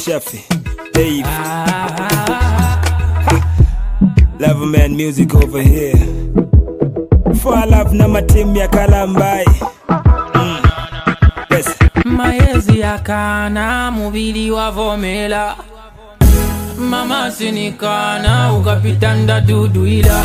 Shafi, Dave. Love man music over here. For love na matim ya Kalambai. Yes. Maezi yakana mubili wavomela. Mama sinikana ukapitanda duduila.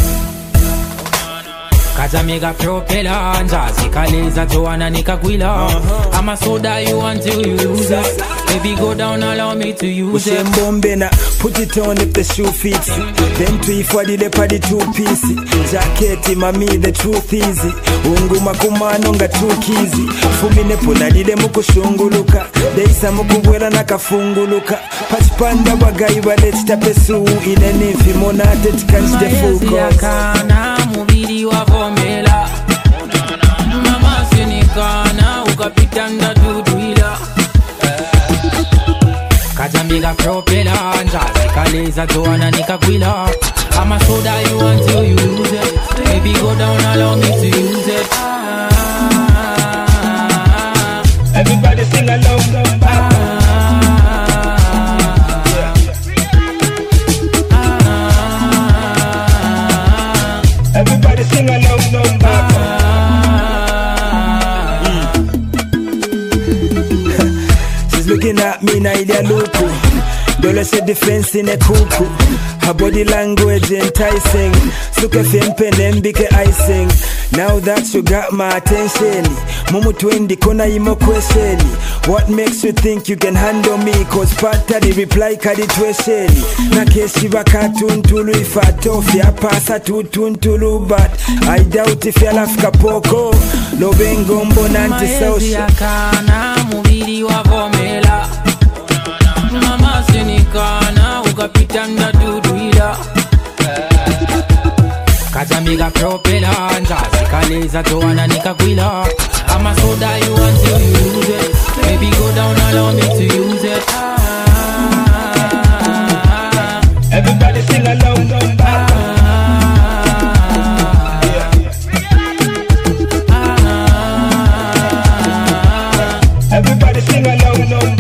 Kaza mega propela njazi kaleza joana nikagwila. I'm a soda you until you lose it. Baby go down, allow me to use it. Bombena, put it on if the shoe fits. Then three for the leopard 2-piece. Jacket, mami, the truth easy. Ungu makumano nga too kizi. Fumine puna dide muku shunguluka. Deisa muku wela nakafunguluka. Pachipanda wagayi walechita pesu. Inenifi monate tikanchi the full cause. Maezi yakana mubili wavomela. Mama sinikana ukapitanda duduila. Kajambiga propela njazi kaleza joana nikagwila. I'm a soda you until you lose it. Baby go down, allow me to use it. Everybody sing along. Everybody sing along. She's looking at me na ile luku. Dole se defense in a kuku. Her body language enticing. Suke fempe nembike icing. Now that you got my attention, Mumu twendi kona imo question. What makes you think you can handle me? Cause pata di reply kadi twesheni. Na keshi baka tuntulu ifa tofi apasa tutuntulu. But I doubt if you'll afika poko. No bengo mbona anti-social. Maezi yakana mubili wavomela. Mama sinikana ukapitanda duduila. Kajamiga propela njazi kaleza joana nikagwila. I'm a soda you until you lose it. Baby go down, allow me to use it. Everybody sing along. Everybody sing along.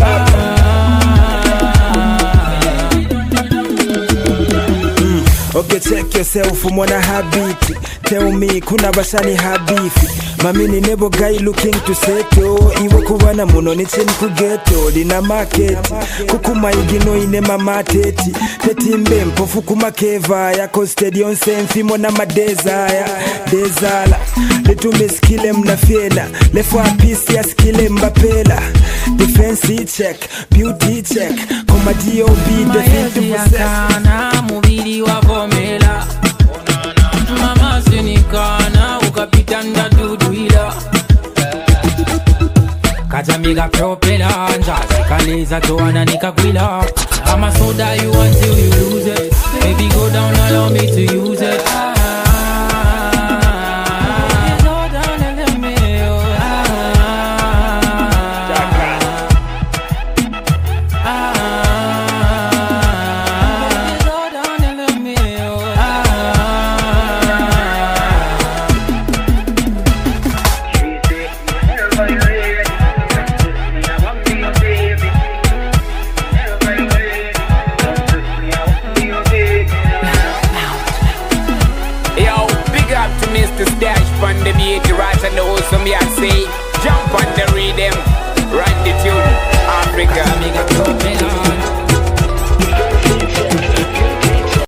Okay, check yourself, mwana habiti. Tell me, kuna bashani habifi. Mamini nebo guy looking to settle. Iwe kuwana muno ni chen kugeto. Dina market, kukuma igino ine mamateti. Tetimbe mpofu kumakeva ya stadion senfi mona madezaya. Dezala, letu meskile mnafiena. Lefwa pisi ya skile mbapela. Defense check, beauty check. Koma D.O.B. definitive yakana mubili wavomela. Mama sinikana ukapitanda duduila. Kajamiga propela njazi kaleza joana nikagwila. I'm a soda you until you lose it. Baby go down, allow me to use it. Mr. Stash from the beat, right and the wholesome, yeah, say, jump on